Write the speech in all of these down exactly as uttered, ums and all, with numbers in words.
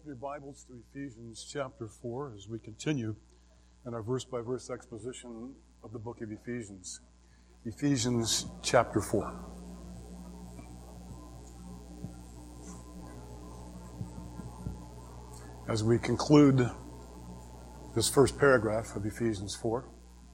Open your Bibles to Ephesians chapter four as we continue in our verse-by-verse exposition of the book of Ephesians. Ephesians chapter four. As we conclude this first paragraph of Ephesians four,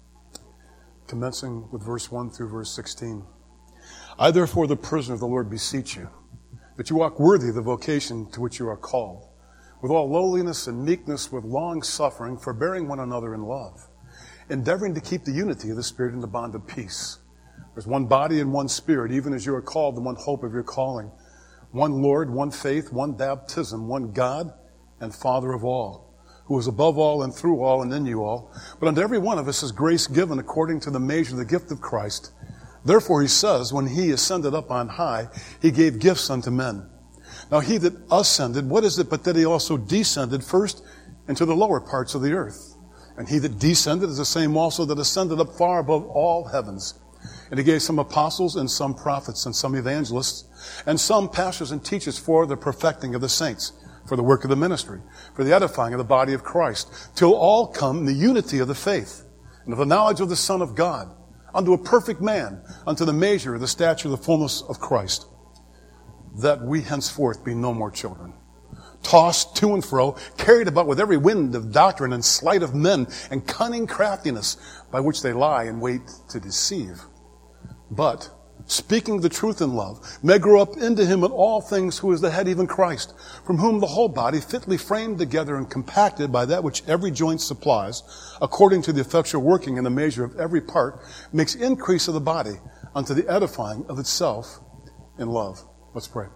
commencing with verse one through verse sixteen. I, therefore, the prisoner of the Lord, beseech you, that you walk worthy of the vocation to which you are called, with all lowliness and meekness, with long suffering, forbearing one another in love, endeavoring to keep the unity of the Spirit in the bond of peace. There's one body and one Spirit, even as you are called, the one hope of your calling. One Lord, one faith, one baptism, one God and Father of all, who is above all and through all and in you all. But unto every one of us is grace given according to the measure of the gift of Christ. Therefore he says, when he ascended up on high, he gave gifts unto men. Now he that ascended, what is it but that he also descended first into the lower parts of the earth? And he that descended is the same also that ascended up far above all heavens. And he gave some apostles and some prophets and some evangelists and some pastors and teachers for the perfecting of the saints, for the work of the ministry, for the edifying of the body of Christ, till all come in the unity of the faith and of the knowledge of the Son of God, unto a perfect man, unto the measure of the stature of the fullness of Christ, that we henceforth be no more children, tossed to and fro, carried about with every wind of doctrine and sleight of men and cunning craftiness, by which they lie and wait to deceive. But, speaking the truth in love, may grow up into him in all things who is the head, even Christ, from whom the whole body, fitly framed together and compacted by that which every joint supplies, according to the effectual working in the measure of every part, makes increase of the body unto the edifying of itself in love. Let's pray.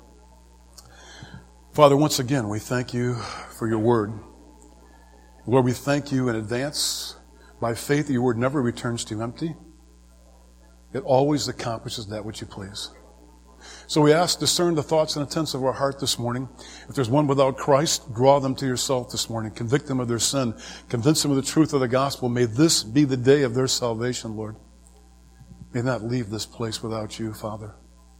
Father, once again, we thank you for your word. Lord, we thank you in advance by faith that your word never returns to you empty. It always accomplishes that which you please. So we ask, discern the thoughts and intents of our heart this morning. If there's one without Christ, draw them to yourself this morning. Convict them of their sin. Convince them of the truth of the gospel. May this be the day of their salvation, Lord. May not leave this place without you, Father.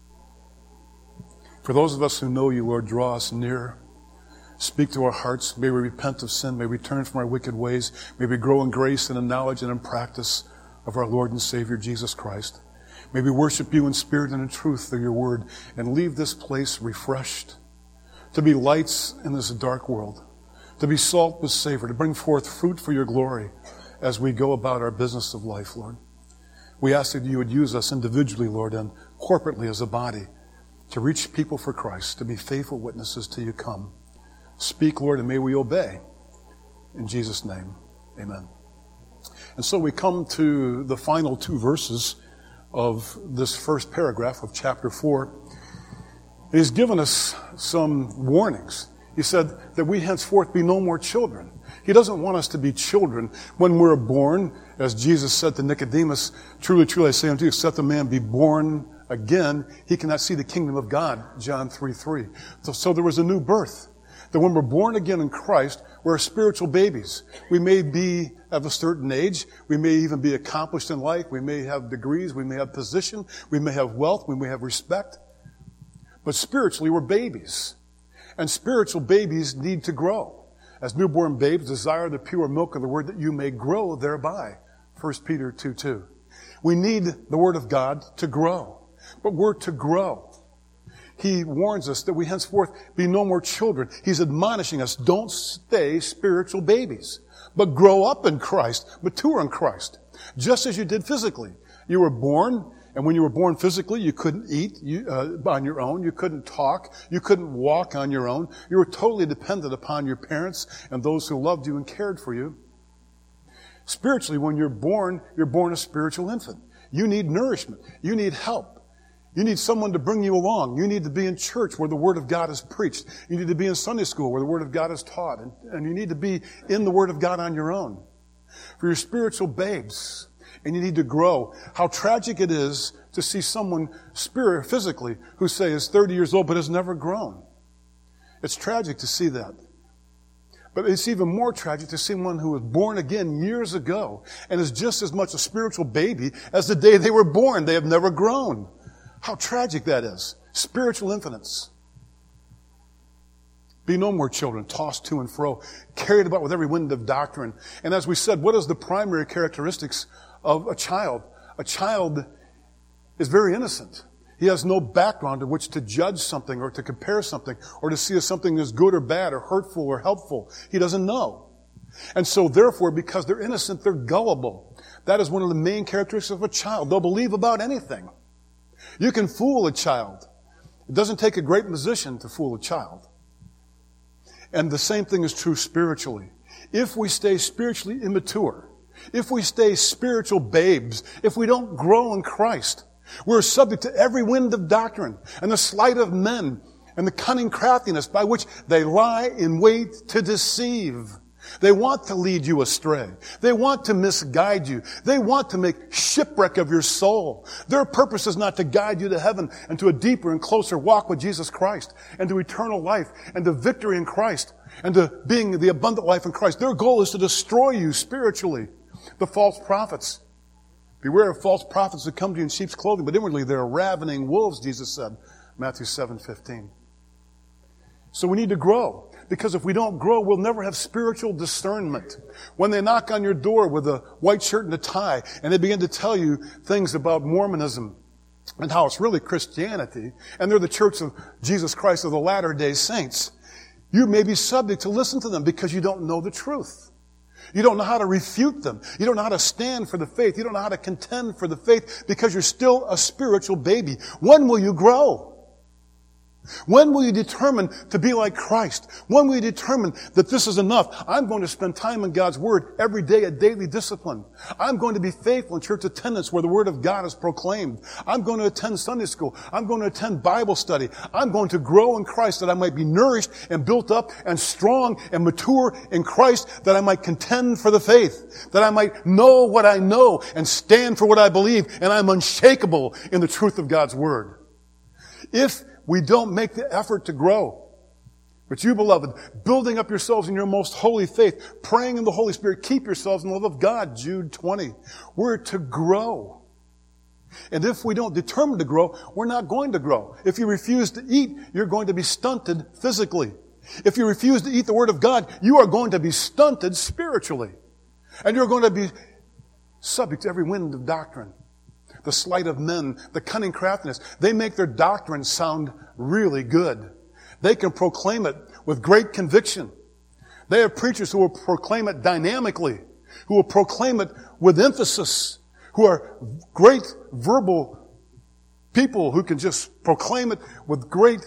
For those of us who know you, Lord, draw us near. Speak to our hearts. May we repent of sin. May we turn from our wicked ways. May we grow in grace and in knowledge and in practice of our Lord and Savior, Jesus Christ. May we worship you in spirit and in truth through your word and leave this place refreshed, to be lights in this dark world, to be salt with savor, to bring forth fruit for your glory as we go about our business of life, Lord. We ask that you would use us individually, Lord, and corporately as a body to reach people for Christ, to be faithful witnesses till you come. Speak, Lord, and may we obey. In Jesus' name, amen. And so we come to the final two verses of this first paragraph of chapter four. He's given us some warnings. He said that we henceforth be no more children. He doesn't want us to be children when we're born. As Jesus said to Nicodemus, truly, truly, I say unto you, except a man be born again, he cannot see the kingdom of God, John three three. So, so there was a new birth. That when we're born again in Christ, we're spiritual babies. We may be of a certain age. We may even be accomplished in life. We may have degrees. We may have position. We may have wealth. We may have respect. But spiritually, we're babies. And spiritual babies need to grow. As newborn babes, desire the pure milk of the word that you may grow thereby. First Peter two two. We need the word of God to grow. But we're to grow. He warns us that we henceforth be no more children. He's admonishing us, don't stay spiritual babies, but grow up in Christ, mature in Christ, just as you did physically. You were born, and when you were born physically, you couldn't eat you, uh, on your own. You couldn't talk. You couldn't walk on your own. You were totally dependent upon your parents and those who loved you and cared for you. Spiritually, when you're born, you're born a spiritual infant. You need nourishment. You need help. You need someone to bring you along. You need to be in church where the Word of God is preached. You need to be in Sunday school where the Word of God is taught. And, and you need to be in the Word of God on your own. For your spiritual babes. And you need to grow. How tragic it is to see someone spirit, physically who, say, is thirty years old but has never grown. It's tragic to see that. But it's even more tragic to see one who was born again years ago and is just as much a spiritual baby as the day they were born. They have never grown. How tragic that is. Spiritual infants. Be no more children, tossed to and fro, carried about with every wind of doctrine. And as we said, what is the primary characteristics of a child? A child is very innocent. He has no background in which to judge something or to compare something or to see if something is good or bad or hurtful or helpful. He doesn't know. And so therefore, because they're innocent, they're gullible. That is one of the main characteristics of a child. They'll believe about anything. You can fool a child. It doesn't take a great musician to fool a child. And the same thing is true spiritually. If we stay spiritually immature, if we stay spiritual babes, if we don't grow in Christ, we're subject to every wind of doctrine and the sleight of men and the cunning craftiness by which they lie in wait to deceive. They want to lead you astray. They want to misguide you. They want to make shipwreck of your soul. Their purpose is not to guide you to heaven and to a deeper and closer walk with Jesus Christ and to eternal life and to victory in Christ and to being the abundant life in Christ. Their goal is to destroy you spiritually. The false prophets. Beware of false prophets that come to you in sheep's clothing, but inwardly they're ravening wolves, Jesus said, Matthew seven fifteen. So we need to grow. Because if we don't grow, we'll never have spiritual discernment. When they knock on your door with a white shirt and a tie, and they begin to tell you things about Mormonism and how it's really Christianity, and they're the Church of Jesus Christ of the Latter-day Saints, you may be subject to listen to them because you don't know the truth. You don't know how to refute them. You don't know how to stand for the faith. You don't know how to contend for the faith because you're still a spiritual baby. When will you grow? When will you determine to be like Christ? When will you determine that this is enough? I'm going to spend time in God's Word every day, a daily discipline. I'm going to be faithful in church attendance where the Word of God is proclaimed. I'm going to attend Sunday school. I'm going to attend Bible study. I'm going to grow in Christ that I might be nourished and built up and strong and mature in Christ, that I might contend for the faith, that I might know what I know and stand for what I believe, and I'm unshakable in the truth of God's Word. If we don't make the effort to grow, but you, beloved, building up yourselves in your most holy faith, praying in the Holy Spirit, keep yourselves in the love of God, Jude twenty. We're to grow. And if we don't determine to grow, we're not going to grow. If you refuse to eat, you're going to be stunted physically. If you refuse to eat the Word of God, you are going to be stunted spiritually. And you're going to be subject to every wind of doctrine. The sleight of men, the cunning craftiness. They make their doctrine sound really good. They can proclaim it with great conviction. They have preachers who will proclaim it dynamically, who will proclaim it with emphasis, who are great verbal people who can just proclaim it with great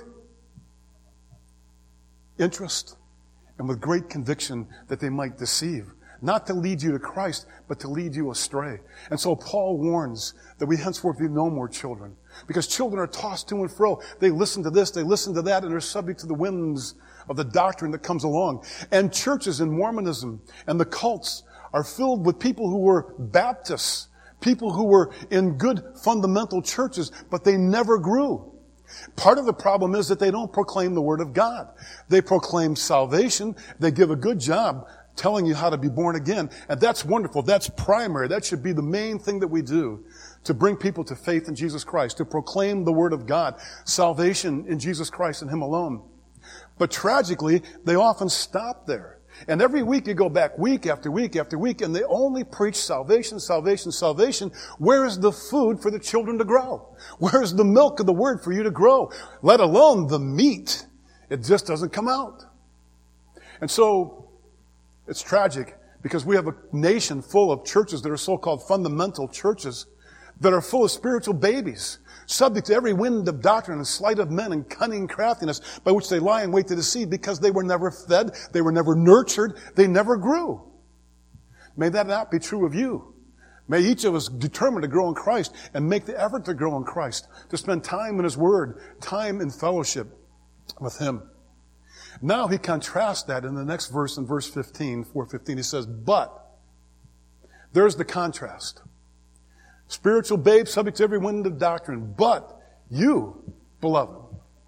interest and with great conviction that they might deceive. Not to lead you to Christ, but to lead you astray. And so Paul warns that we henceforth be no more children. Because children are tossed to and fro. They listen to this, they listen to that, and they're subject to the whims of the doctrine that comes along. And churches in Mormonism and the cults are filled with people who were Baptists, people who were in good fundamental churches, but they never grew. Part of the problem is that they don't proclaim the Word of God. They proclaim salvation. They give a good job telling you how to be born again. And that's wonderful. That's primary. That should be the main thing that we do to bring people to faith in Jesus Christ, to proclaim the Word of God, salvation in Jesus Christ and Him alone. But tragically, they often stop there. And every week you go back, week after week after week, and they only preach salvation, salvation, salvation. Where is the food for the children to grow? Where is the milk of the Word for you to grow? Let alone the meat. It just doesn't come out. And so, it's tragic because we have a nation full of churches that are so-called fundamental churches that are full of spiritual babies, subject to every wind of doctrine and sleight of men and cunning craftiness by which they lie in wait to deceive because they were never fed, they were never nurtured, they never grew. May that not be true of you. May each of us determine to grow in Christ and make the effort to grow in Christ, to spend time in His Word, time in fellowship with Him. Now he contrasts that in the next verse, in verse fifteen, four fifteen. He says, but, there's the contrast. Spiritual babes, subject to every wind of doctrine, but you, beloved.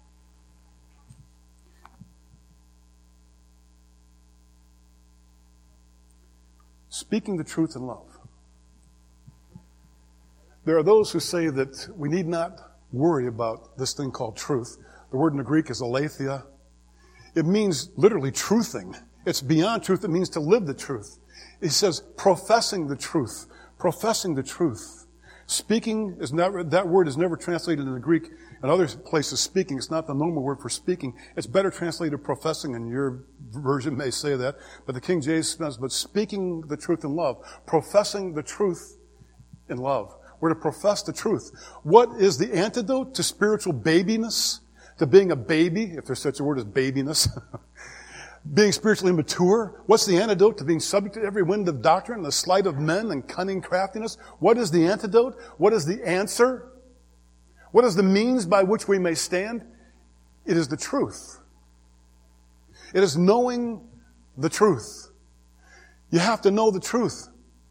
Speaking the truth in love. There are those who say that we need not worry about this thing called truth. The word in the Greek is aletheia. It means literally truthing. It's beyond truth. It means to live the truth. He says professing the truth. Professing the truth. Speaking is never, that word is never translated in the Greek. In other places, speaking, it's not the normal word for speaking. It's better translated professing, and your version may say that. But the King James says, but speaking the truth in love. Professing the truth in love. We're to profess the truth. What is the antidote to spiritual babiness? To being a baby, if there's such a word as babiness. Being spiritually mature. What's the antidote to being subject to every wind of doctrine, the sleight of men, and cunning craftiness? What is the antidote? What is the answer? What is the means by which we may stand? It is the truth. It is knowing the truth. You have to know the truth.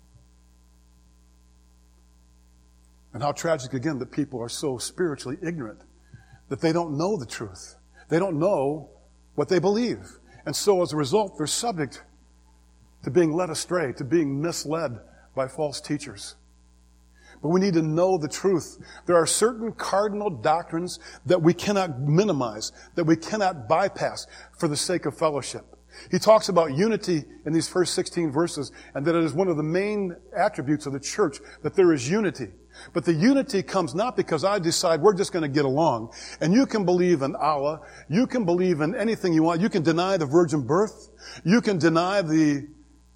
And how tragic, again, that people are so spiritually ignorant that they don't know the truth. They don't know what they believe. And so as a result, they're subject to being led astray, to being misled by false teachers. But we need to know the truth. There are certain cardinal doctrines that we cannot minimize, that we cannot bypass for the sake of fellowship. He talks about unity in these first sixteen verses, and that it is one of the main attributes of the church, that there is unity. But the unity comes not because I decide we're just going to get along. And you can believe in Allah. You can believe in anything you want. You can deny the virgin birth. You can deny the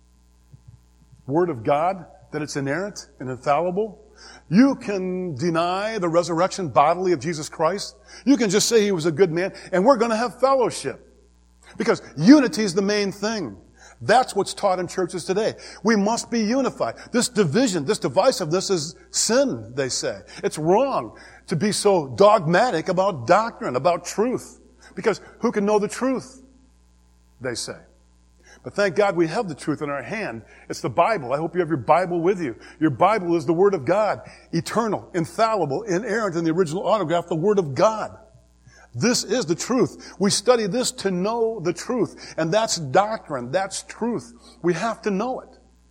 Word of God, that it's inerrant and infallible. You can deny the resurrection bodily of Jesus Christ. You can just say He was a good man, and we're going to have fellowship. Because unity is the main thing. That's what's taught in churches today. We must be unified. This division, this divisiveness is sin, they say. It's wrong to be so dogmatic about doctrine, about truth. Because who can know the truth? They say. But thank God we have the truth in our hand. It's the Bible. I hope you have your Bible with you. Your Bible is the Word of God. Eternal, infallible, inerrant in the original autograph, the Word of God. This is the truth. We study this to know the truth. And that's doctrine. That's truth. We have to know it.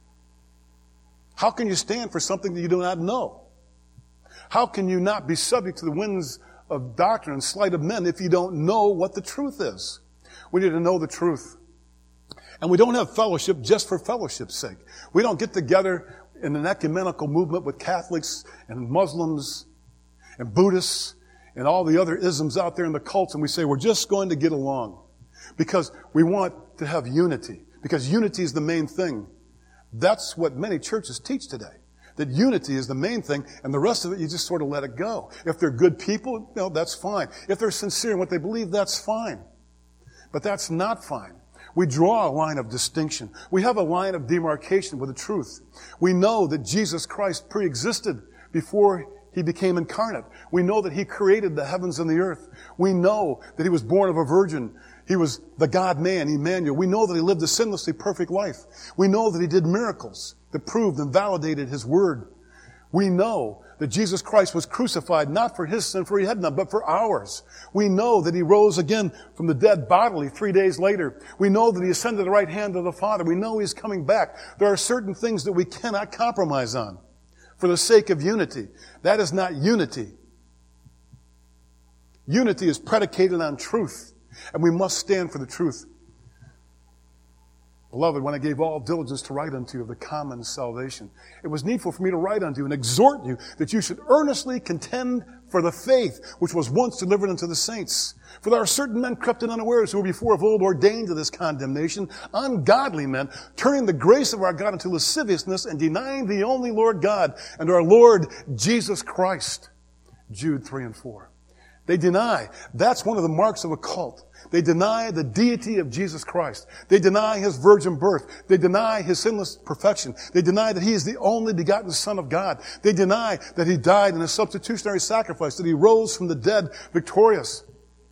How can you stand for something that you do not know? How can you not be subject to the winds of doctrine and sleight of men if you don't know what the truth is? We need to know the truth. And we don't have fellowship just for fellowship's sake. We don't get together in an ecumenical movement with Catholics and Muslims and Buddhists and all the other isms out there in the cults, and we say we're just going to get along because we want to have unity, because unity is the main thing. That's what many churches teach today, that unity is the main thing, and the rest of it, you just sort of let it go. If they're good people, you know, that's fine. If they're sincere in what they believe, that's fine. But that's not fine. We draw a line of distinction. We have a line of demarcation with the truth. We know that Jesus Christ pre-existed before He became incarnate. We know that He created the heavens and the earth. We know that He was born of a virgin. He was the God-man, Emmanuel. We know that He lived a sinlessly perfect life. We know that He did miracles that proved and validated His word. We know that Jesus Christ was crucified not for His sin, for He had none, but for ours. We know that He rose again from the dead bodily three days later. We know that He ascended to the right hand of the Father. We know He's coming back. There are certain things that we cannot compromise on for the sake of unity. That is not unity. Unity is predicated on truth, and we must stand for the truth. Beloved, when I gave all diligence to write unto you of the common salvation, it was needful for me to write unto you and exhort you that you should earnestly contend for the faith which was once delivered unto the saints. For there are certain men crept in unawares who were before of old ordained to this condemnation, ungodly men, turning the grace of our God into lasciviousness and denying the only Lord God and our Lord Jesus Christ. Jude three and four. They deny. That's one of the marks of a cult. They deny the deity of Jesus Christ. They deny His virgin birth. They deny His sinless perfection. They deny that He is the only begotten Son of God. They deny that He died in a substitutionary sacrifice, that He rose from the dead victorious.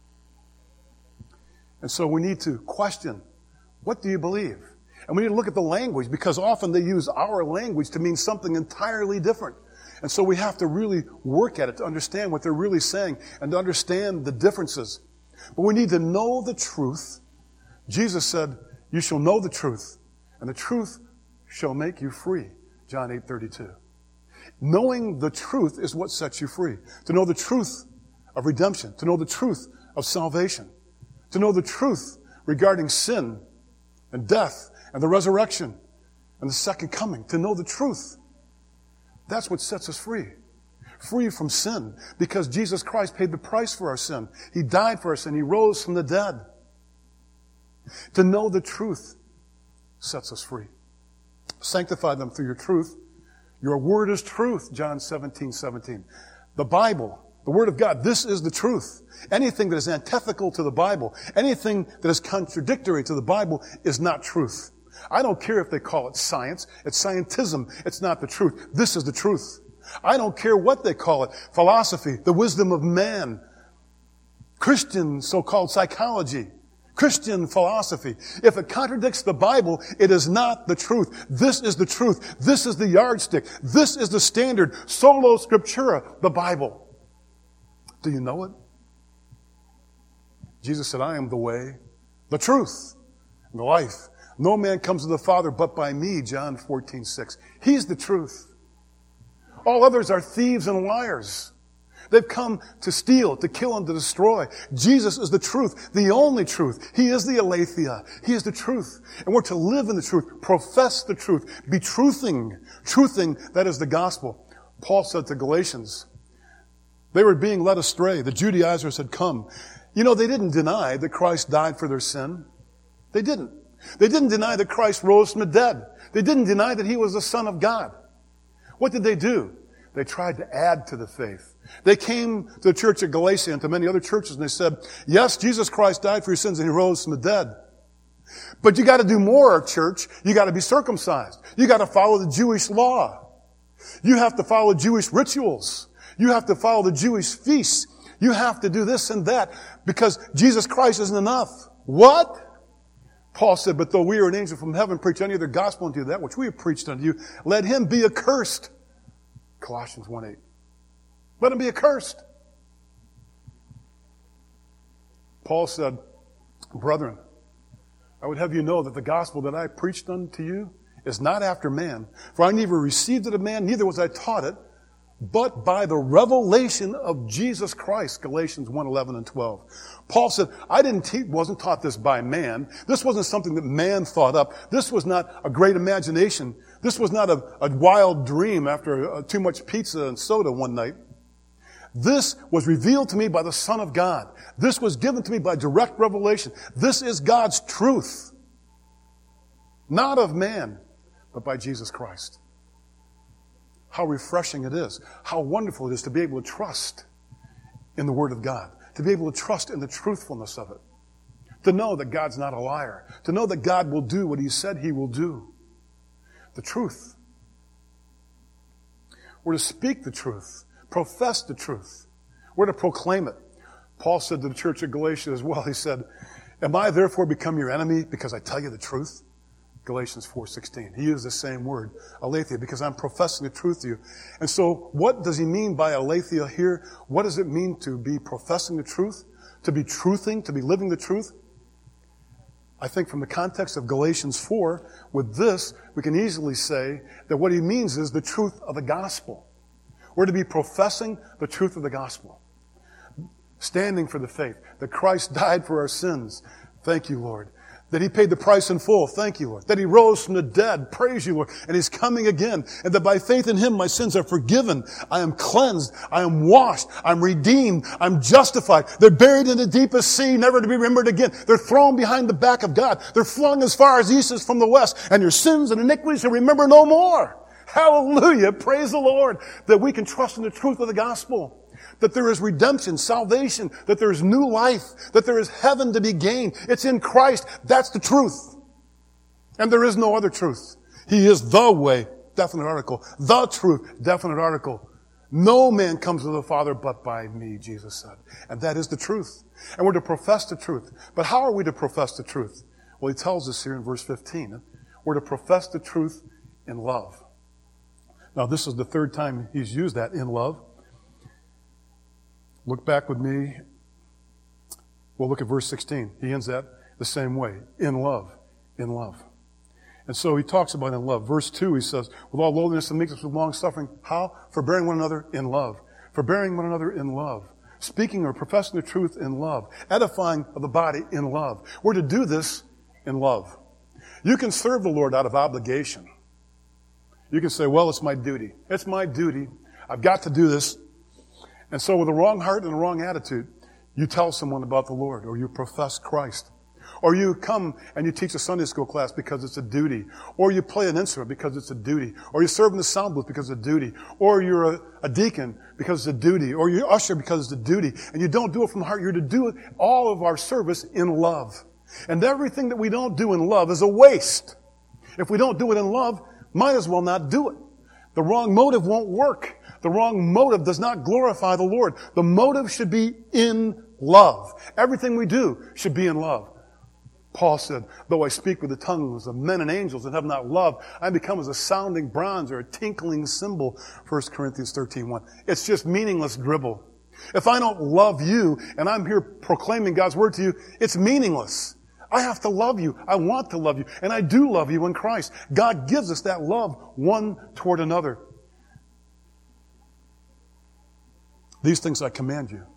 And so we need to question, what do you believe? And we need to look at the language, because often they use our language to mean something entirely different. And so we have to really work at it to understand what they're really saying and to understand the differences. But we need to know the truth. Jesus said, you shall know the truth, and the truth shall make you free. John eight thirty-two. Knowing the truth is what sets you free. To know the truth of redemption. To know the truth of salvation. To know the truth regarding sin and death and the resurrection and the second coming, to know the truth. That's what sets us free. Free from sin, because Jesus Christ paid the price for our sin. He died for our sin. He rose from the dead. To know the truth sets us free. Sanctify them through your truth. Your word is truth, John seventeen seventeen. The Bible, the Word of God, this is the truth. Anything that is antithetical to the Bible, anything that is contradictory to the Bible is not truth. I don't care if they call it science. It's scientism. It's not the truth. This is the truth. I don't care what they call it. Philosophy, the wisdom of man, Christian so-called psychology, Christian philosophy. If it contradicts the Bible, it is not the truth. This is the truth. This is the yardstick. This is the standard. Sola Scriptura, the Bible. Do you know it? Jesus said, I am the way, the truth, and the life. No man comes to the Father but by me, John fourteen six. He's the truth. All others are thieves and liars. They've come to steal, to kill, and to destroy. Jesus is the truth, the only truth. He is the aletheia. He is the truth. And we're to live in the truth, profess the truth, be truthing. Truthing, that is the gospel. Paul said to Galatians, they were being led astray. The Judaizers had come. You know, they didn't deny that Christ died for their sin. They didn't. They didn't deny that Christ rose from the dead. They didn't deny that He was the Son of God. What did they do? They tried to add to the faith. They came to the church at Galatia and to many other churches and they said, yes, Jesus Christ died for your sins and He rose from the dead. But you got to do more, church. You got to be circumcised. You got to follow the Jewish law. You have to follow Jewish rituals. You have to follow the Jewish feasts. You have to do this and that because Jesus Christ isn't enough. What? Paul said, but though we are an angel from heaven, preach any other gospel unto you, that which we have preached unto you, let him be accursed. Colossians one eight. Let him be accursed. Paul said, brethren, I would have you know that the gospel that I preached unto you is not after man. For I neither received it of man, neither was I taught it, but by the revelation of Jesus Christ, Galatians one eleven and twelve. Paul said, I didn't te- wasn't taught this by man. This wasn't something that man thought up. This was not a great imagination. This was not a, a wild dream after uh, too much pizza and soda one night. This was revealed to me by the Son of God. This was given to me by direct revelation. This is God's truth. Not of man, but by Jesus Christ. How refreshing it is. How wonderful it is to be able to trust in the Word of God. To be able to trust in the truthfulness of it. To know that God's not a liar. To know that God will do what He said He will do. The truth. We're to speak the truth. Profess the truth. We're to proclaim it. Paul said to the church of Galatia as well, he said, am I therefore become your enemy because I tell you the truth? Galatians four sixteen. He used the same word, aletheia, because I'm professing the truth to you. And so what does he mean by aletheia here? What does it mean to be professing the truth? To be truthing? To be living the truth? I think from the context of Galatians four, with this, we can easily say that what he means is the truth of the gospel. We're to be professing the truth of the gospel. Standing for the faith that Christ died for our sins. Thank you, Lord. That He paid the price in full. Thank you, Lord. That He rose from the dead. Praise you, Lord. And He's coming again. And that by faith in Him, my sins are forgiven. I am cleansed. I am washed. I'm redeemed. I'm justified. They're buried in the deepest sea, never to be remembered again. They're thrown behind the back of God. They're flung as far as east is from the west. And your sins and iniquities shall remember no more. Hallelujah. Praise the Lord. That we can trust in the truth of the gospel. That there is redemption, salvation, that there is new life, that there is heaven to be gained. It's in Christ. That's the truth. And there is no other truth. He is the way, definite article. The truth, definite article. No man comes to the Father but by me, Jesus said. And that is the truth. And we're to profess the truth. But how are we to profess the truth? Well, he tells us here in verse fifteen. We're to profess the truth in love. Now, this is the third time he's used that, in love. Look back with me. We'll look at verse sixteen. He ends that the same way. In love. In love. And so he talks about in love. Verse two, he says, with all lowliness and meekness, with long suffering. How? Forbearing one another in love. Forbearing one another in love. speaking or professing the truth in love, edifying of the body in love. We're to do this in love. You can serve the Lord out of obligation. You can say, well, it's my duty. It's my duty. I've got to do this. And so with a wrong heart and a wrong attitude, you tell someone about the Lord, or you profess Christ. Or you come and you teach a Sunday school class because it's a duty. Or you play an instrument because it's a duty. Or you serve in the sound booth because it's a duty. Or you're a, a deacon because it's a duty. Or you usher because it's a duty. And you don't do it from the heart. You're to do it, all of our service in love. And everything that we don't do in love is a waste. If we don't do it in love, might as well not do it. The wrong motive won't work. The wrong motive does not glorify the Lord. The motive should be in love. Everything we do should be in love. Paul said, though I speak with the tongues of men and angels and have not love, I become as a sounding bronze or a tinkling cymbal. First Corinthians thirteen one. It's just meaningless dribble. If I don't love you and I'm here proclaiming God's word to you, it's meaningless. I have to love you. I want to love you. And I do love you in Christ. God gives us that love one toward another. These things I command you,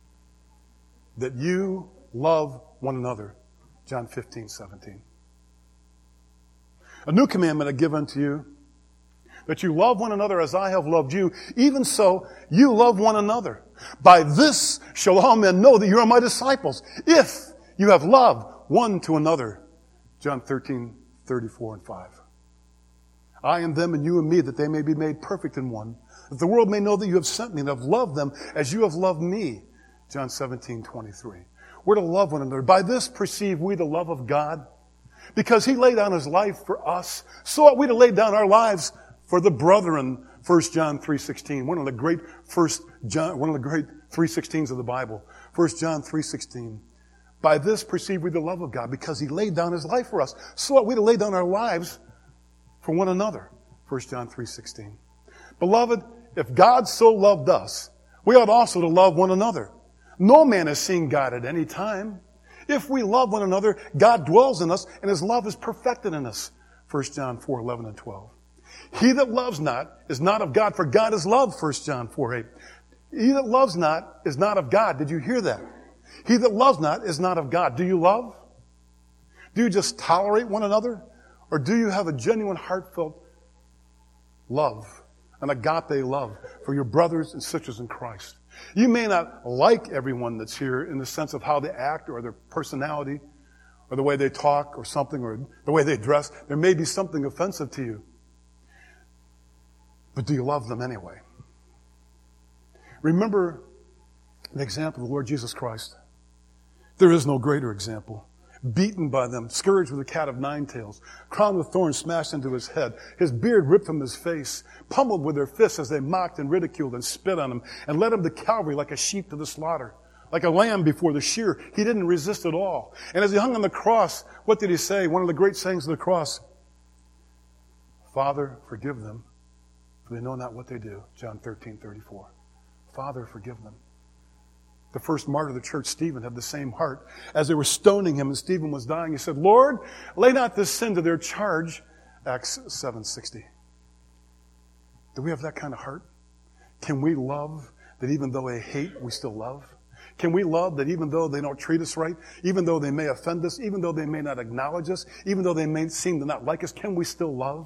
that you love one another. John fifteen seventeen. A new commandment I give unto you, that you love one another as I have loved you, even so you love one another. By this shall all men know that you are my disciples, if you have love one to another. John thirteen thirty-four and five. I and them and you and me, that they may be made perfect in one, that the world may know that you have sent me and have loved them as you have loved me. John seventeen twenty-three. We're to love one another. By this perceive we the love of God, because He laid down His life for us, so ought we to lay down our lives for the brethren. First John three sixteen, one of the great First John, one of the great three sixteens of the Bible. First John three sixteen. By this perceive we the love of God, because He laid down His life for us, so ought we to lay down our lives for one another. First John three sixteen. Beloved, if God so loved us, we ought also to love one another. No man has seen God at any time. If we love one another, God dwells in us, and His love is perfected in us. First John four eleven and twelve. He that loves not is not of God, for God is love. First John four eight. He that loves not is not of God. Did you hear that? He that loves not is not of God. Do you love? Do you just tolerate one another? Or do you have a genuine, heartfelt love, an agape love for your brothers and sisters in Christ? You may not like everyone that's here in the sense of how they act or their personality or the way they talk or something or the way they dress. There may be something offensive to you. But do you love them anyway? Remember the example of the Lord Jesus Christ. There is no greater example. Beaten by them, scourged with a cat of nine tails, crowned with thorns smashed into his head, his beard ripped from his face, pummeled with their fists as they mocked and ridiculed and spit on him, and led him to Calvary like a sheep to the slaughter, like a lamb before the shear. He didn't resist at all. And as he hung on the cross, what did he say? One of the great sayings of the cross. Father, forgive them, for they know not what they do. John thirteen thirty-four. Father, forgive them. The first martyr of the church, Stephen, had the same heart. As they were stoning him and Stephen was dying, he said, Lord, lay not this sin to their charge. Acts seven sixty. Do we have that kind of heart? Can we love that even though they hate, we still love? Can we love that even though they don't treat us right, even though they may offend us, even though they may not acknowledge us, even though they may seem to not like us, can we still love?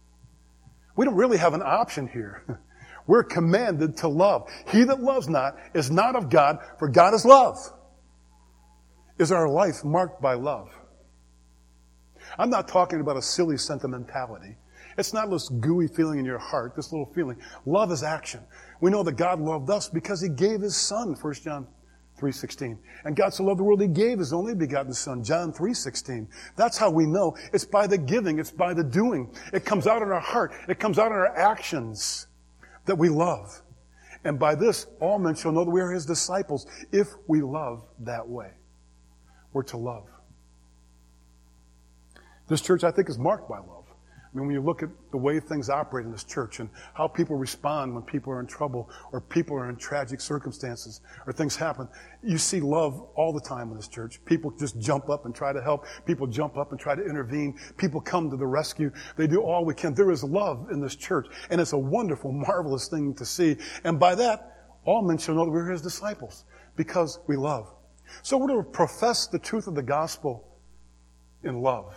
We don't really have an option here. We're commanded to love. He that loves not is not of God, for God is love. Is our life marked by love? I'm not talking about a silly sentimentality. It's not this gooey feeling in your heart, this little feeling. Love is action. We know that God loved us because He gave His Son, First John three sixteen. And God so loved the world, He gave His only begotten Son, John three sixteen. That's how we know. It's by the giving. It's by the doing. It comes out in our heart. It comes out in our actions. That we love. And by this, all men shall know that we are His disciples if we love that way. We're to love. This church, I think, is marked by love. I mean, when you look at the way things operate in this church and how people respond when people are in trouble or people are in tragic circumstances or things happen, you see love all the time in this church. People just jump up and try to help. People jump up and try to intervene. People come to the rescue. They do all we can. There is love in this church, and it's a wonderful, marvelous thing to see. And by that, All men shall know that we're his disciples because we love. So we're to profess the truth of the gospel in love.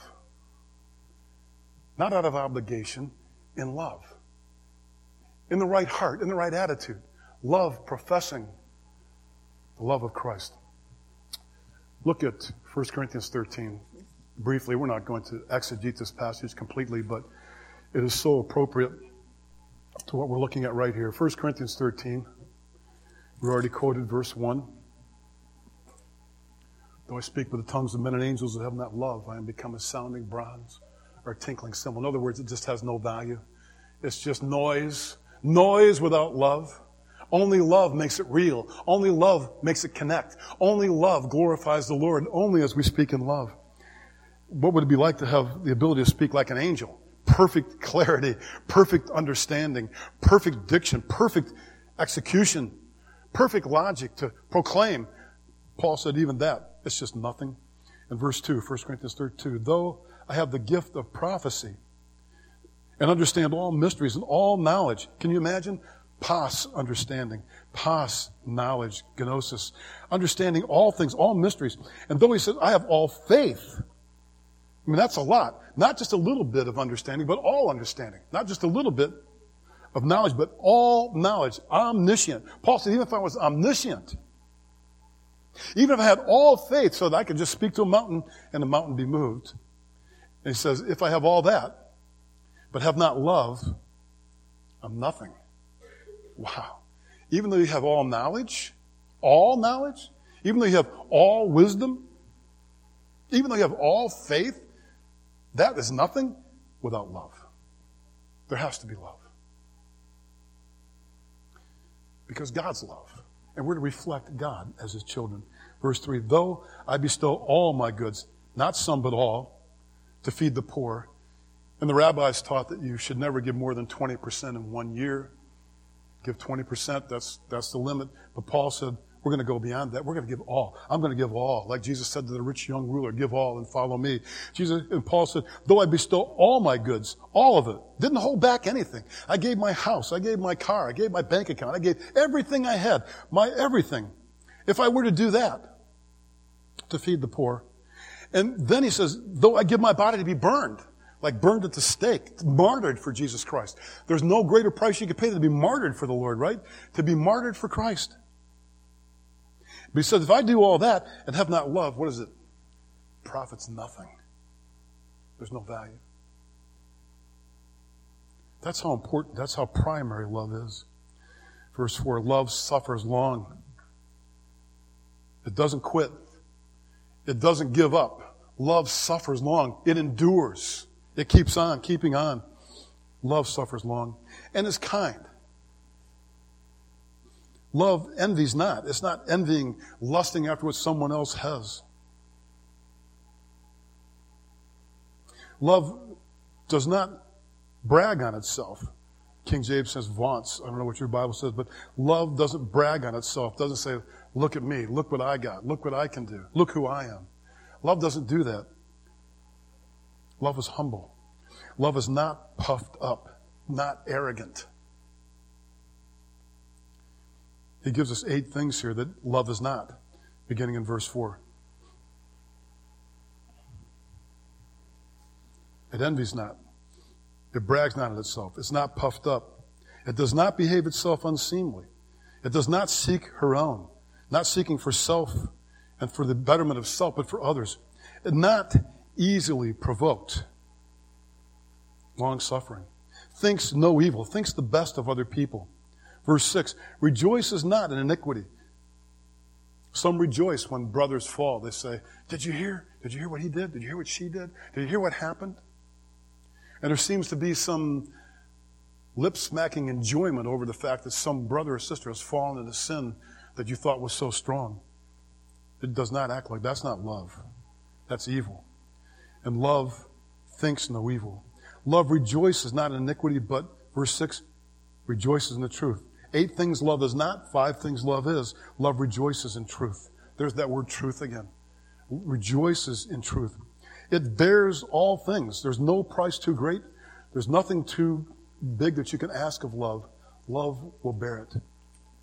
Not out of obligation, in love. In the right heart, in the right attitude. Love, professing the love of Christ. Look at First Corinthians thirteen. Briefly, we're not going to exegete this passage completely, but it is so appropriate to what we're looking at right here. First Corinthians thirteen. We already quoted verse one. Though I speak with the tongues of men and angels that have not love, I am become a sounding bronze or a tinkling cymbal. In other words, it just has no value. It's just noise. Noise without love. Only love makes it real. Only love makes it connect. Only love glorifies the Lord, only as we speak in love. What would it be like to have the ability to speak like an angel? Perfect clarity, perfect understanding, perfect diction, perfect execution, perfect logic to proclaim. Paul said even that, it's just nothing. In verse two, First Corinthians thirty-two, though I have the gift of prophecy and understand all mysteries and all knowledge. Can you imagine? Pas, understanding. Pas, knowledge, gnosis. Understanding all things, all mysteries. And though he says, I have all faith. I mean, that's a lot. Not just a little bit of understanding, but all understanding. Not just a little bit of knowledge, but all knowledge. Omniscient. Paul said, even if I was omniscient, even if I had all faith so that I could just speak to a mountain and the mountain be moved. And he says, if I have all that, but have not love, I'm nothing. Wow. Even though you have all knowledge, all knowledge, even though you have all wisdom, even though you have all faith, that is nothing without love. There has to be love. Because God's love. And we're to reflect God as his children. Verse three, though I bestow all my goods, not some but all, to feed the poor. And the rabbis taught that you should never give more than twenty percent in one year. Give twenty percent, that's that's the limit. But Paul said, we're going to go beyond that. We're going to give all. I'm going to give all. Like Jesus said to the rich young ruler, give all and follow me. Jesus and Paul said, though I bestow all my goods, all of it, didn't hold back anything. I gave my house, I gave my car, I gave my bank account, I gave everything I had, my everything. If I were to do that, to feed the poor. And then he says, though I give my body to be burned, like burned at the stake, martyred for Jesus Christ. There's no greater price you could pay than to be martyred for the Lord, right? To be martyred for Christ. But he says, if I do all that and have not love, what is it? Profits nothing. There's no value. That's how important, that's how primary love is. Verse four, love suffers long. It doesn't quit. It doesn't give up. Love suffers long. It endures. It keeps on, keeping on. Love suffers long and is kind. Love envies not. It's not envying, lusting after what someone else has. Love does not brag on itself. King James says vaunts. I don't know what your Bible says, but love doesn't brag on itself. Doesn't say, look at me, look what I got, look what I can do, look who I am. Love doesn't do that. Love is humble. Love is not puffed up, not arrogant. He gives us eight things here that love is not, beginning in verse four. It envies not. It brags not at itself. It's not puffed up. It does not behave itself unseemly. It does not seek her own, not seeking for self and for the betterment of self, but for others. It not easily provoked. Long-suffering. Thinks no evil. Thinks the best of other people. Verse six, rejoices not in iniquity. Some rejoice when brothers fall. They say, did you hear? Did you hear what he did? Did you hear what she did? Did you hear what happened? And there seems to be some lip-smacking enjoyment over the fact that some brother or sister has fallen into sin that you thought was so strong. It does not act like that's not love. That's evil. And love thinks no evil. Love rejoices not in iniquity, but, verse six, rejoices in the truth. Eight things love is not, five things love is. Love rejoices in truth. There's that word truth again. Rejoices in truth. It bears all things. There's no price too great. There's nothing too big that you can ask of love. Love will bear it.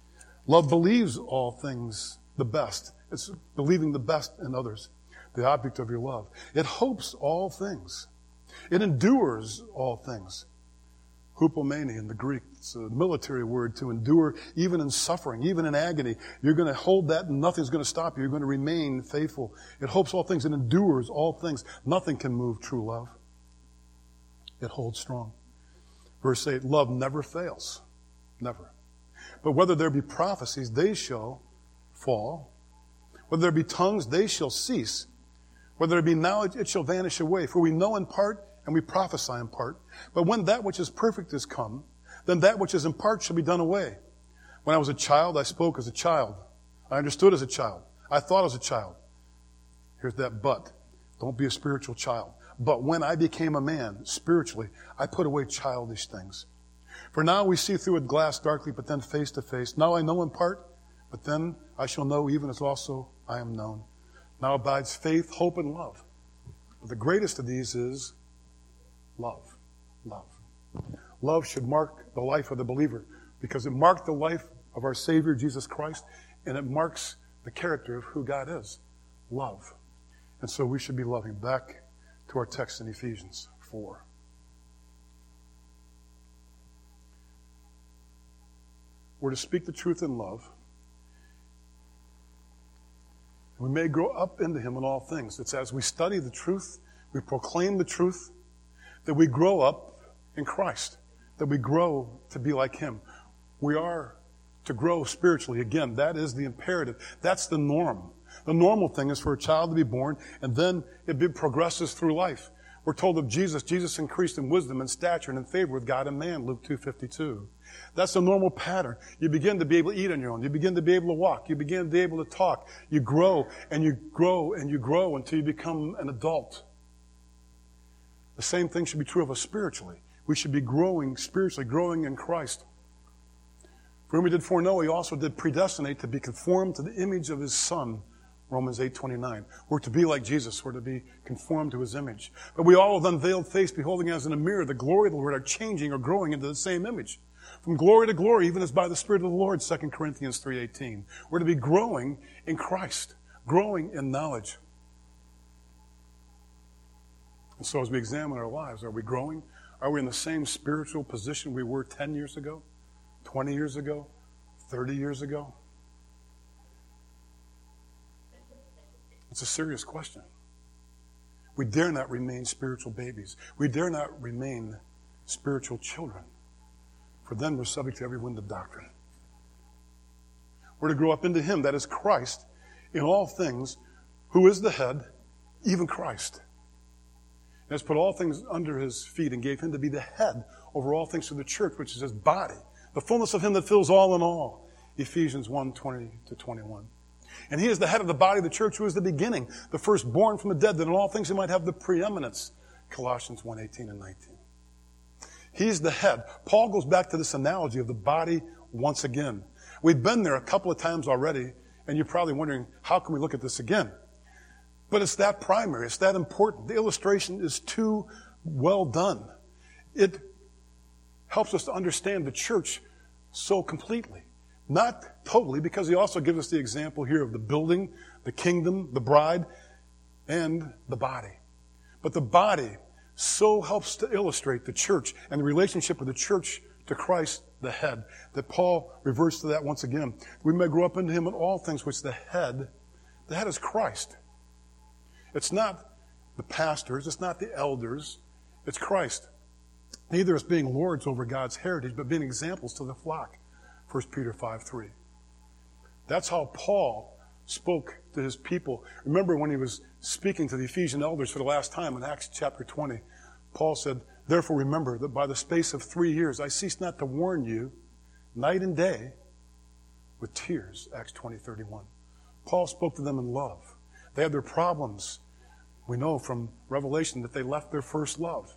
Love believes all things, the best. It's believing the best in others, the object of your love. It hopes all things. It endures all things. Hupomene in the Greek, it's a military word to endure even in suffering, even in agony. You're going to hold that and nothing's going to stop you. You're going to remain faithful. It hopes all things. It endures all things. Nothing can move true love. It holds strong. Verse eight, love never fails. Never. But whether there be prophecies, they shall fall. Whether there be tongues, they shall cease. Whether there be knowledge, it shall vanish away. For we know in part, and we prophesy in part. But when that which is perfect is come, then that which is in part shall be done away. When I was a child, I spoke as a child. I understood as a child. I thought as a child. Here's that but. Don't be a spiritual child. But when I became a man, spiritually, I put away childish things. For now we see through a glass darkly, but then face to face. Now I know in part, but then I shall know even as also I am known. Now abides faith, hope, and love. But the greatest of these is love. Love. Love should mark the life of the believer because it marked the life of our Savior, Jesus Christ, and it marks the character of who God is. Love. And so we should be loving. Back to our text in Ephesians four. We're to speak the truth in love. We may grow up into Him in all things. It's as we study the truth, we proclaim the truth, that we grow up in Christ, that we grow to be like Him. We are to grow spiritually. Again, that is the imperative. That's the norm. The normal thing is for a child to be born, and then it progresses through life. We're told of Jesus. Jesus increased in wisdom and stature and in favor with God and man, Luke two fifty-two. That's the normal pattern. You begin to be able to eat on your own. You begin to be able to walk. You begin to be able to talk. You grow and you grow and you grow until you become an adult. The same thing should be true of us spiritually. We should be growing spiritually, growing in Christ. For whom He did foreknow, He also did predestinate to be conformed to the image of His Son, Romans eight twenty-nine. We're to be like Jesus. We're to be conformed to His image. But we all with unveiled face, beholding as in a mirror the glory of the Lord, are changing or growing into the same image. From glory to glory, even as by the Spirit of the Lord, Second Corinthians three eighteen. We're to be growing in Christ, growing in knowledge. And so as we examine our lives, are we growing? Are we in the same spiritual position we were ten years ago, twenty years ago, thirty years ago? It's a serious question. We dare not remain spiritual babies. We dare not remain spiritual children. For then we're subject to every wind of doctrine. We're to grow up into Him, that is Christ, in all things, who is the head, even Christ. He has put all things under His feet and gave Him to be the head over all things to the church, which is His body, the fullness of Him that fills all in all. Ephesians one twenty to twenty-one. And He is the head of the body of the church, who is the beginning, the firstborn from the dead, that in all things He might have the preeminence. Colossians one eighteen and nineteen. He's the head. Paul goes back to this analogy of the body once again. We've been there a couple of times already, and you're probably wondering, how can we look at this again? But it's that primary. It's that important. The illustration is too well done. It helps us to understand the church so completely. Not totally, because he also gives us the example here of the building, the kingdom, the bride, and the body. But the body so helps to illustrate the church and the relationship of the church to Christ, the head, that Paul reverts to that once again. We may grow up into Him in all things, which the head, the head is Christ. It's not the pastors, it's not the elders, it's Christ. Neither is being lords over God's heritage, but being examples to the flock. First Peter five three. That's how Paul spoke to his people. Remember when he was speaking to the Ephesian elders for the last time in Acts chapter twenty, Paul said, "Therefore remember that by the space of three years I cease not to warn you night and day with tears." Acts twenty thirty-one. Paul spoke to them in love. They had their problems. We know from Revelation that they left their first love.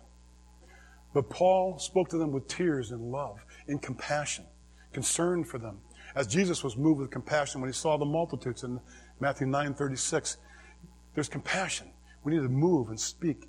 But Paul spoke to them with tears and love, in compassion, concern for them. As Jesus was moved with compassion when He saw the multitudes in Matthew nine thirty-six, there's compassion. We need to move and speak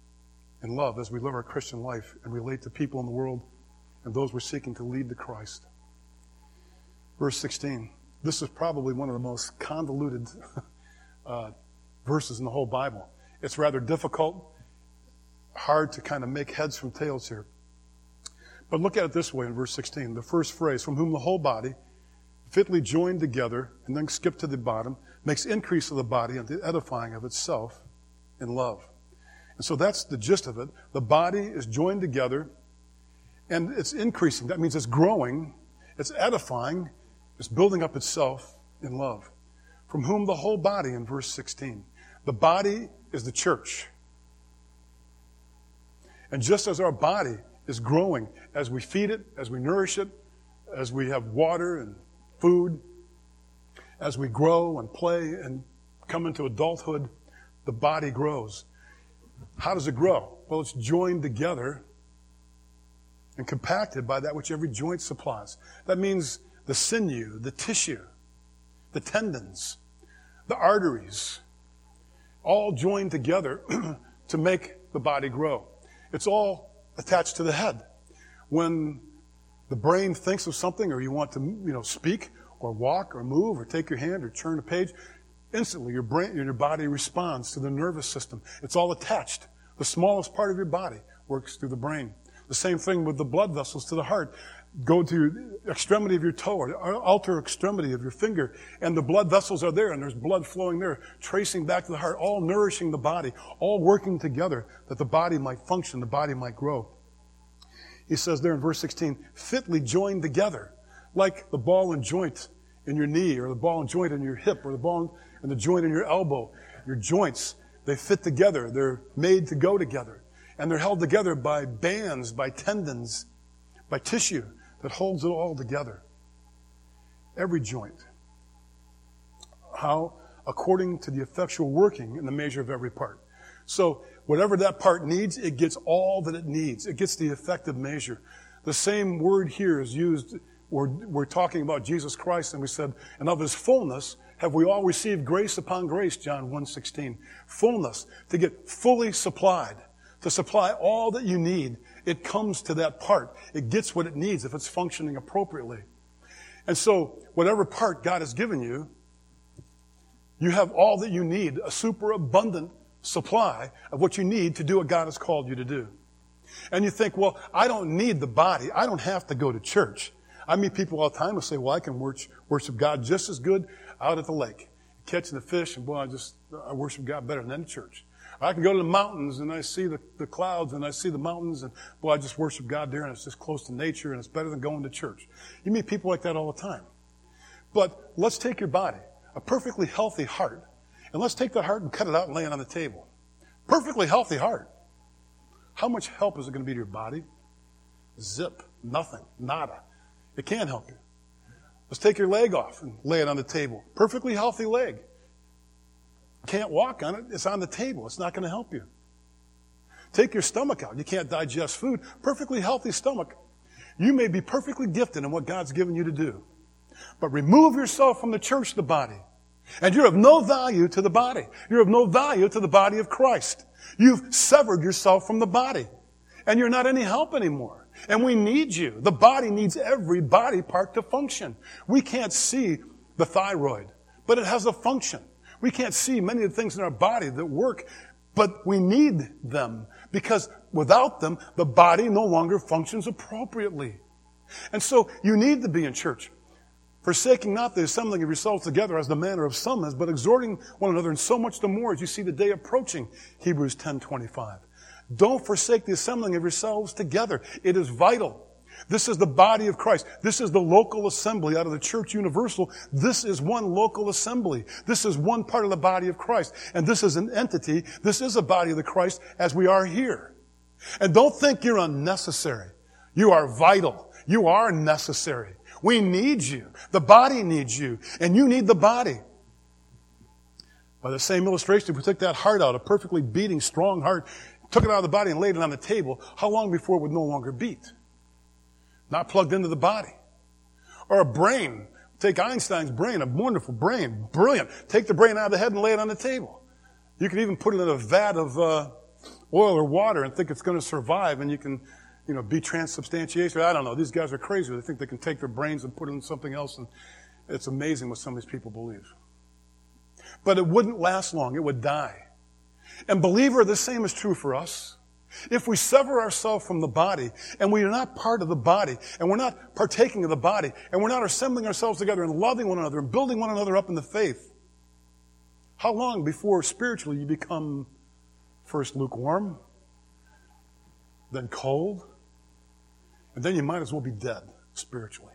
in love as we live our Christian life and relate to people in the world and those we're seeking to lead to Christ. Verse sixteen. this is probably one of the most convoluted uh, verses in the whole Bible. It's rather difficult, hard to kind of make heads from tails here. But look at it this way in verse sixteen, the first phrase, from whom the whole body, fitly joined together, and then skip to the bottom, makes increase of the body and the edifying of itself in love. And so that's the gist of it. The body is joined together, and it's increasing. That means it's growing, it's edifying, it's building up itself in love. From whom the whole body, in verse sixteen. The body is the church. And just as our body is growing, as we feed it, as we nourish it, as we have water and food, as we grow and play and come into adulthood, the body grows. How does it grow? Well, it's joined together and compacted by that which every joint supplies. That means the sinew, the tissue, the tendons, the arteries, all joined together to make the body grow. It's all attached to the head. When the brain thinks of something, or you want to, you know, speak or walk or move or take your hand or turn a page, instantly your brain, your body responds to the nervous system. It's all attached. The smallest part of your body works through the brain. The same thing with the blood vessels to the heart. Go to the extremity of your toe or outer extremity of your finger, and the blood vessels are there, and there's blood flowing there, tracing back to the heart, all nourishing the body, all working together that the body might function, the body might grow. He says there in verse sixteen, fitly joined together, like the ball and joint in your knee, or the ball and joint in your hip, or the ball and the joint in your elbow. Your joints, they fit together. They're made to go together. And they're held together by bands, by tendons, by tissue that holds it all together. Every joint. How? According to the effectual working in the measure of every part. So whatever that part needs, it gets all that it needs. It gets the effective measure. The same word here is used, we're, we're talking about Jesus Christ, and we said, and of his fullness have we all received grace upon grace, John one sixteen. Fullness, to get fully supplied, to supply all that you need. It comes to that part. It gets what it needs if it's functioning appropriately. And so, whatever part God has given you, you have all that you need, a superabundant supply of what you need to do what God has called you to do. And you think, well, I don't need the body. I don't have to go to church. I meet people all the time who say, well, I can worship God just as good out at the lake, catching the fish, and boy, I just I worship God better than any church. I can go to the mountains, and I see the, the clouds, and I see the mountains, and boy, I just worship God there, and it's just close to nature, and it's better than going to church. You meet people like that all the time. But let's take your body, a perfectly healthy heart, and let's take that heart and cut it out and lay it on the table. Perfectly healthy heart. How much help is it going to be to your body? Zip. Nothing. Nada. It can't help you. Let's take your leg off and lay it on the table. Perfectly healthy leg. Can't walk on it. It's on the table. It's not going to help you. Take your stomach out. You can't digest food. Perfectly healthy stomach. You may be perfectly gifted in what God's given you to do. But remove yourself from the church, the body, and you're of no value to the body. You're of no value to the body of Christ. You've severed yourself from the body, and you're not any help anymore. And we need you. The body needs every body part to function. We can't see the thyroid, but it has a function. We can't see many of the things in our body that work, but we need them, because without them, the body no longer functions appropriately. And so you need to be in church, forsaking not the assembling of yourselves together as the manner of some is, but exhorting one another, and so much the more as you see the day approaching, Hebrews ten twenty-five. Don't forsake the assembling of yourselves together. It is vital. This is the body of Christ. This is the local assembly out of the church universal. This is one local assembly. This is one part of the body of Christ. And this is an entity. This is a body of the Christ as we are here. And don't think you're unnecessary. You are vital. You are necessary. We need you. The body needs you. And you need the body. By the same illustration, if we took that heart out, a perfectly beating, strong heart, took it out of the body and laid it on the table, how long before it would no longer beat? Not plugged into the body. Or a brain. Take Einstein's brain, a wonderful brain, brilliant. Take the brain out of the head and lay it on the table. You can even put it in a vat of uh, oil or water and think it's going to survive, and you can, you know, be transubstantiation. I don't know. These guys are crazy. They think they can take their brains and put it in something else and It's amazing what some of these people believe. But it wouldn't last long. It would die. And believer, the same is true for us. If we sever ourselves from the body, and we are not part of the body, and we're not partaking of the body, and we're not assembling ourselves together and loving one another and building one another up in the faith, how long before spiritually you become first lukewarm, then cold, and then you might as well be dead spiritually?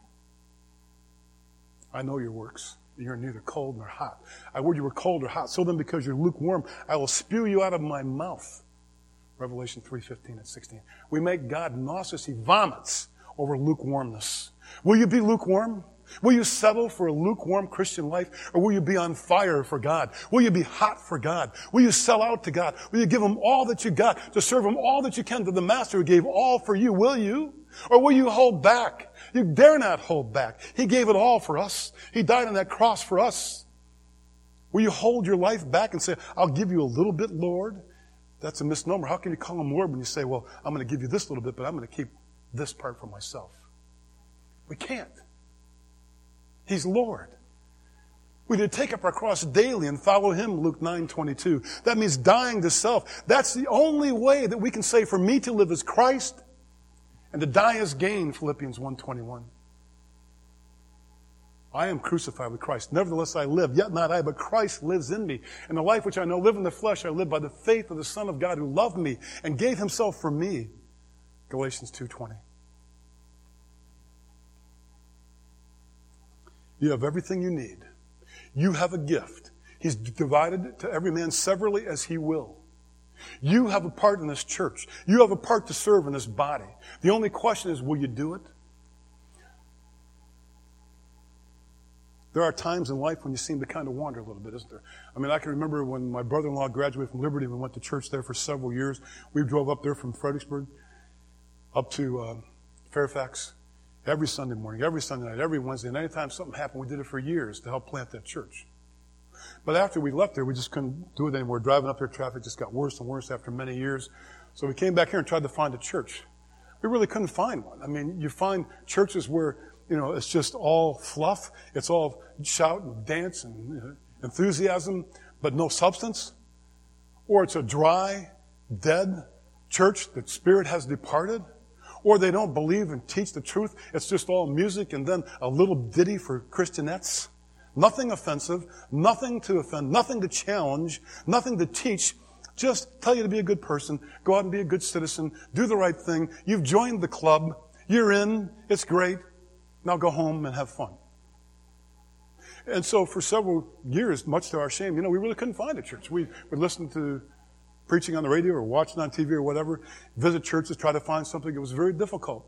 I know your works. You're neither cold nor hot. I would you were cold or hot. So then, because you're lukewarm, I will spew you out of my mouth. Revelation three fifteen and sixteen. We make God nauseous. He vomits over lukewarmness. Will you be lukewarm? Will you settle for a lukewarm Christian life? Or will you be on fire for God? Will you be hot for God? Will you sell out to God? Will you give Him all that you got to serve Him all that you can to the Master who gave all for you? Will you? Or will you hold back? You dare not hold back. He gave it all for us. He died on that cross for us. Will you hold your life back and say, I'll give you a little bit, Lord? That's a misnomer. How can you call Him Lord when you say, well, I'm going to give you this little bit, but I'm going to keep this part for myself? We can't. He's Lord. We need to take up our cross daily and follow Him, Luke nine twenty-two. That means dying to self. That's the only way that we can say, for me to live is Christ and to die is gain, Philippians one twenty-one. I am crucified with Christ. Nevertheless I live, yet not I, but Christ lives in me. And the life which I know live in the flesh, I live by the faith of the Son of God who loved me and gave Himself for me. Galatians two twenty. You have everything you need. You have a gift. He's divided to every man severally as he will. You have a part in this church. You have a part to serve in this body. The only question is, will you do it? There are times in life when you seem to kind of wander a little bit, isn't there? I mean, I can remember when my brother-in-law graduated from Liberty, we went to church there for several years. We drove up there from Fredericksburg up to uh, Fairfax every Sunday morning, every Sunday night, every Wednesday. And anytime something happened, we did it for years to help plant that church. But after we left there, we just couldn't do it anymore. Driving up there, traffic just got worse and worse after many years. So we came back here and tried to find a church. We really couldn't find one. I mean, you find churches where, you know, it's just all fluff. It's all shout and dance and you know, enthusiasm, but no substance. Or it's a dry, dead church that spirit has departed. Or they don't believe and teach the truth. It's just all music and then a little ditty for Christianettes. Nothing offensive, nothing to offend, nothing to challenge, nothing to teach. Just tell you to be a good person, go out and be a good citizen, do the right thing. You've joined the club, you're in, it's great. Now go home and have fun. And so for several years, much to our shame, you know, we really couldn't find a church. We would listen to preaching on the radio or watching on T V or whatever, visit churches, try to find something. It was very difficult.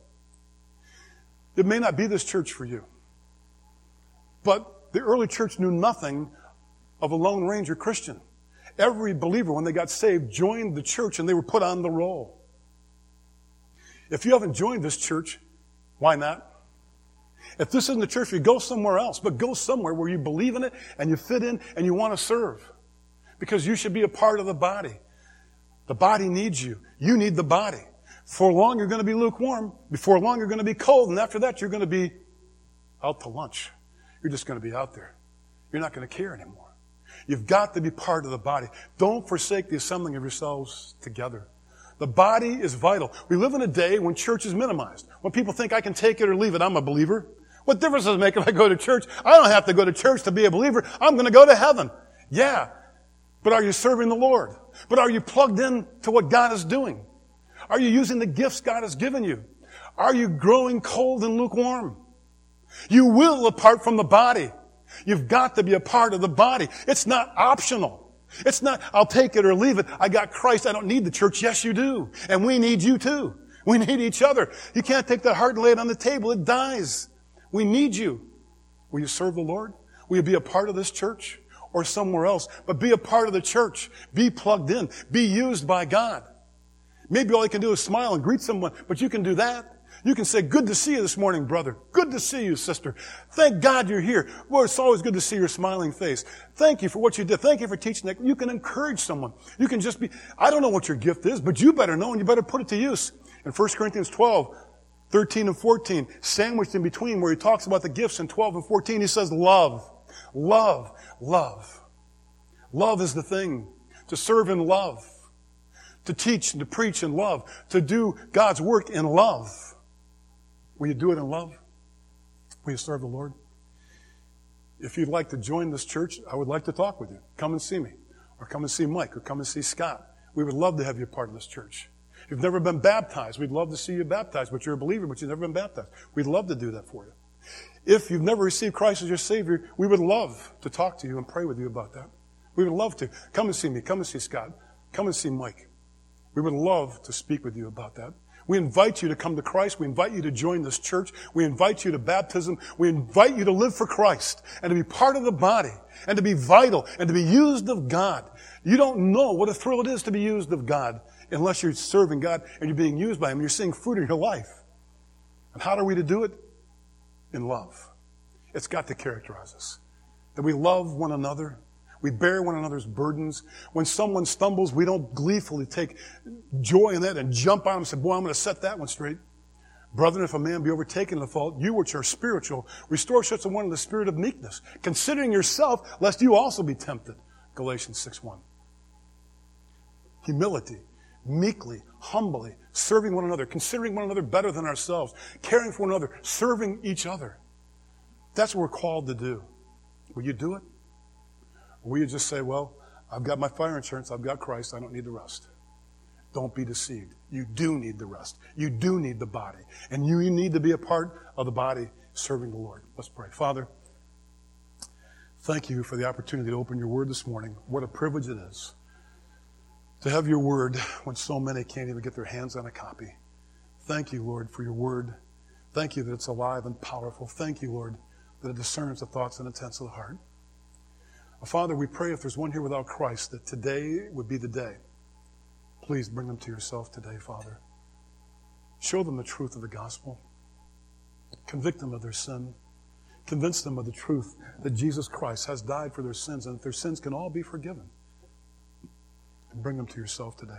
It may not be this church for you. But the early church knew nothing of a Lone Ranger Christian. Every believer, when they got saved, joined the church and they were put on the roll. If you haven't joined this church, why not? If this isn't the church for you, go somewhere else. But go somewhere where you believe in it and you fit in and you want to serve. Because you should be a part of the body. The body needs you. You need the body. Before long, you're going to be lukewarm. Before long, you're going to be cold. And after that, you're going to be out to lunch. You're just going to be out there. You're not going to care anymore. You've got to be part of the body. Don't forsake the assembling of yourselves together. The body is vital. We live in a day when church is minimized. When people think I can take it or leave it, I'm a believer. What difference does it make if I go to church? I don't have to go to church to be a believer. I'm going to go to heaven. Yeah. But are you serving the Lord? But are you plugged in to what God is doing? Are you using the gifts God has given you? Are you growing cold and lukewarm? You will apart from the body. You've got to be a part of the body. It's not optional. It's not, I'll take it or leave it. I got Christ. I don't need the church. Yes, you do. And we need you too. We need each other. You can't take that heart and lay it on the table. It dies. We need you. Will you serve the Lord? Will you be a part of this church or somewhere else? But be a part of the church. Be plugged in. Be used by God. Maybe all you can do is smile and greet someone, but you can do that. You can say, good to see you this morning, brother. Good to see you, sister. Thank God you're here. Well, it's always good to see your smiling face. Thank you for what you did. Thank you for teaching that. You can encourage someone. You can just be, I don't know what your gift is, but you better know and you better put it to use. In First Corinthians twelve, thirteen and fourteen, sandwiched in between where he talks about the gifts in twelve and fourteen, he says love, love, love. Love is the thing. To serve in love. To teach and to preach in love. To do God's work in love. Will you do it in love? Will you serve the Lord? If you'd like to join this church, I would like to talk with you. Come and see me. Or come and see Mike. Or come and see Scott. We would love to have you a part of this church. If you've never been baptized, we'd love to see you baptized, but you're a believer, but you've never been baptized. We'd love to do that for you. If you've never received Christ as your Savior, we would love to talk to you and pray with you about that. We would love to. Come and see me. Come and see Scott. Come and see Mike. We would love to speak with you about that. We invite you to come to Christ. We invite you to join this church. We invite you to baptism. We invite you to live for Christ and to be part of the body and to be vital and to be used of God. You don't know what a thrill it is to be used of God unless you're serving God and you're being used by Him and you're seeing fruit in your life. And how are we to do it? In love. It's got to characterize us. That we love one another. We bear one another's burdens. When someone stumbles, we don't gleefully take joy in that and jump on them and say, boy, I'm going to set that one straight. Brethren, if a man be overtaken in a fault, you which are spiritual, restore such a one in the spirit of meekness, considering yourself, lest you also be tempted. Galatians six one. Humility, meekly, humbly, serving one another, considering one another better than ourselves, caring for one another, serving each other. That's what we're called to do. Will you do it? Or will you just say, well, I've got my fire insurance, I've got Christ, I don't need the rest. Don't be deceived. You do need the rest. You do need the body. And you need to be a part of the body serving the Lord. Let's pray. Father, thank you for the opportunity to open your word this morning. What a privilege it is to have your word when so many can't even get their hands on a copy. Thank you, Lord, for your word. Thank you that it's alive and powerful. Thank you, Lord, that it discerns the thoughts and intents of the heart. Father, we pray if there's one here without Christ, that today would be the day. Please bring them to yourself today, Father. Show them the truth of the gospel. Convict them of their sin. Convince them of the truth that Jesus Christ has died for their sins and that their sins can all be forgiven. And bring them to yourself today.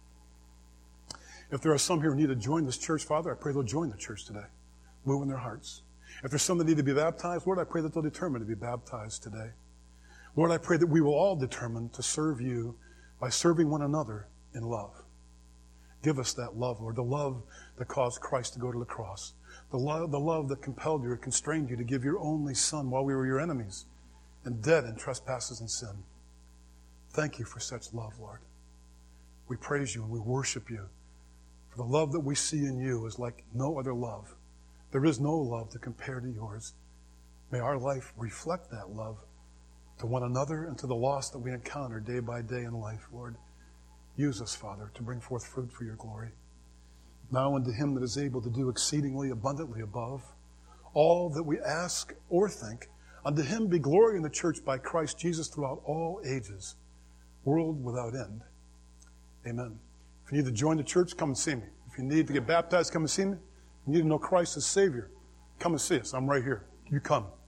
If there are some here who need to join this church, Father, I pray they'll join the church today. Move in their hearts. If there's some that need to be baptized, Lord, I pray that they'll determine to be baptized today. Lord, I pray that we will all determine to serve you by serving one another in love. Give us that love, Lord, the love that caused Christ to go to the cross, the love, the love that compelled you or constrained you to give your only Son while we were your enemies and dead in trespasses and sin. Thank you for such love, Lord. We praise you and we worship you. For the love that we see in you is like no other love. There is no love to compare to yours. May our life reflect that love to one another and to the lost that we encounter day by day in life, Lord. Use us, Father, to bring forth fruit for your glory. Now unto him that is able to do exceedingly abundantly above all that we ask or think, unto him be glory in the church by Christ Jesus throughout all ages, world without end. Amen. If you need to join the church, come and see me. If you need to get baptized, come and see me. If you need to know Christ as Savior, come and see us. I'm right here. You come.